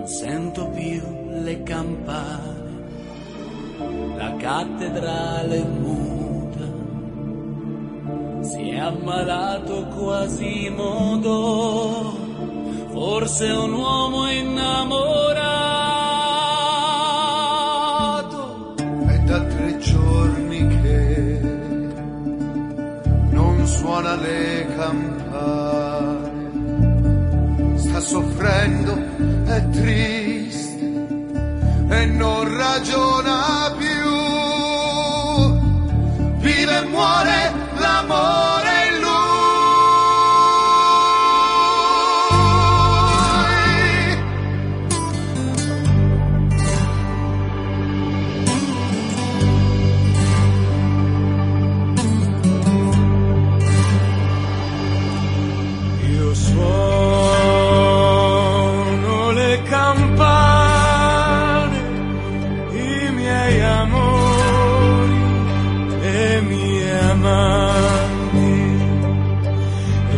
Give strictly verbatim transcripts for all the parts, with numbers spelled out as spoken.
sento più le campane, la cattedrale muta, si è ammalato Quasimodo, forse un uomo innamorato. È da tre giorni che non suona le campane, sta soffrendo, è triste e non ragiona più. Vive e muore l'amore in lui. Io suono le campane, i miei amori e mie amanti, e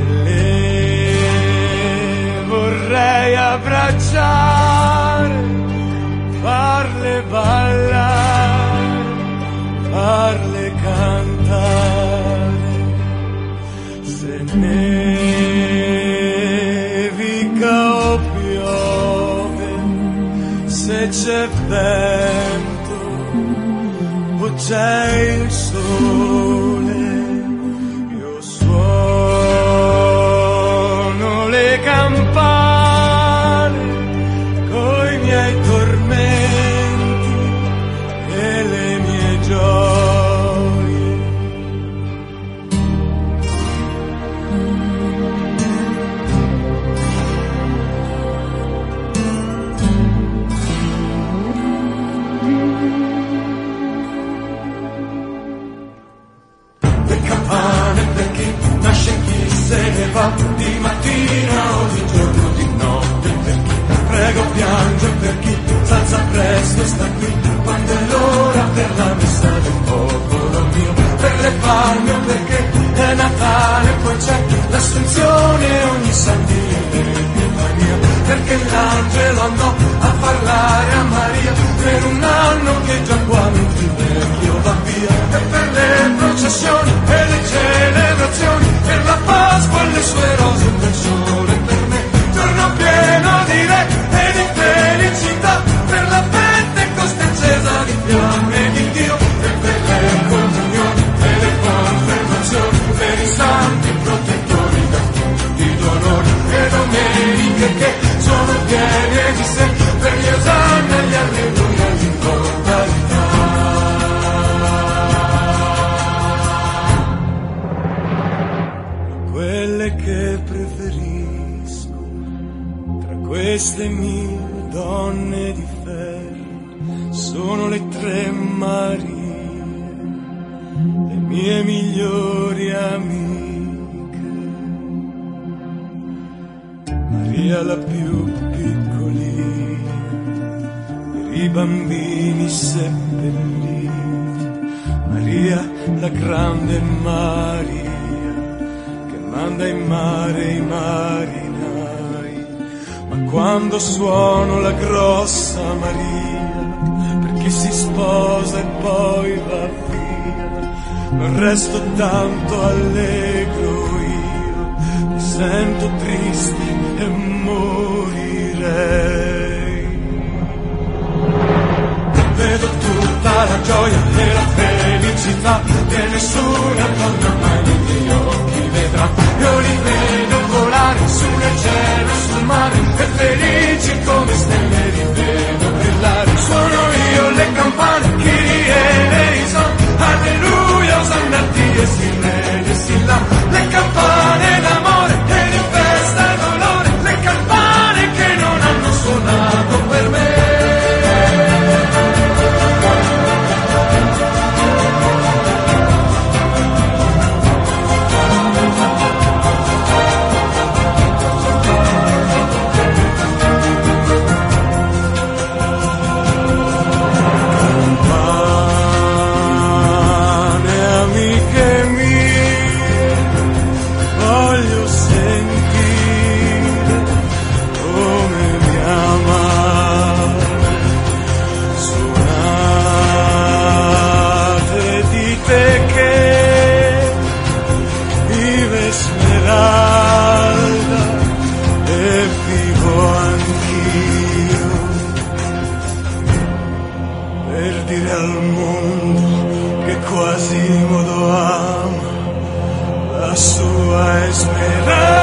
le vorrei abbracciare, farle ballare, farle cantare. Se nevica o piove, se c'è vento o c'è il sole, io suono le campane coi miei tormenti e le mie gioie. Le campane per chi nasce e chi se ne va, di mattina o di giorno, di notte per chi prega o piange, per chi s'alza presto e sta qui quando è l'ora per la messa del popolo mio, per le palme o perché è Natale, poi c'è l'assunzione ogni San Dio e Maria, perché l'angelo andò a parlare a Maria per un anno che già qua mentre il vecchio va via, e per le processioni e le celebrazioni, per la Pasqua e le sue rose, per il sole, per me giorno pieno di re e di felicità, per la Pentecoste accesa di fiamme di Dio, e per le comunioni e le confermazioni, per i santi protettori da tutti gli onori, e domeniche che sono piene di sé, per gli osanna e gli alleluia e l'immortalità. Quelle che preferisco tra queste mille donne di ferro sono le tre Marie, le mie migliori amiche. Maria la più piccolina, per i bambini seppelliti, Maria la grande Maria, manda in mare i marinai, ma quando suono la grossa Maria, perché si sposa e poi va via, non resto tanto allegro io, mi sento triste e morirei. Vedo tutta la gioia e la felicità che nessuna donna mai nei miei occhi vedrà. Io li vedo volare su nel cielo e sul mare, e felici come stelle li vedo brillare. Suono io le campane, Kyrie eleison, alleluia, osanna Dio e sirene si là. Le campane d'amore e di festa e dolore, le campane che non hanno suonato per me. per dire al mondo che Quasimodo ama la sua speranza.